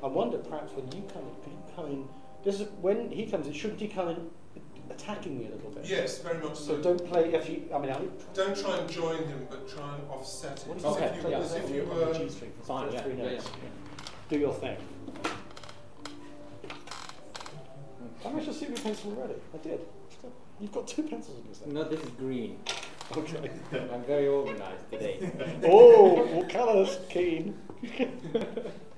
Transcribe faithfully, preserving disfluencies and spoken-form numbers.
I wonder perhaps when you come in, could you come in? This is when he comes in. Shouldn't he come in attacking me a little bit? Yes, very much so. So don't play if you. I mean, I, don't try and join him, but try and offset it. What As okay, if you, yeah, as if on you the, were on the G string for fine, the yeah, three yeah, notes. yeah. Do your thing. I managed to see your pencil already. I did. You've got two pencils in your set. No, this is green. Okay. I'm very organised today. Oh, what colours? Keen.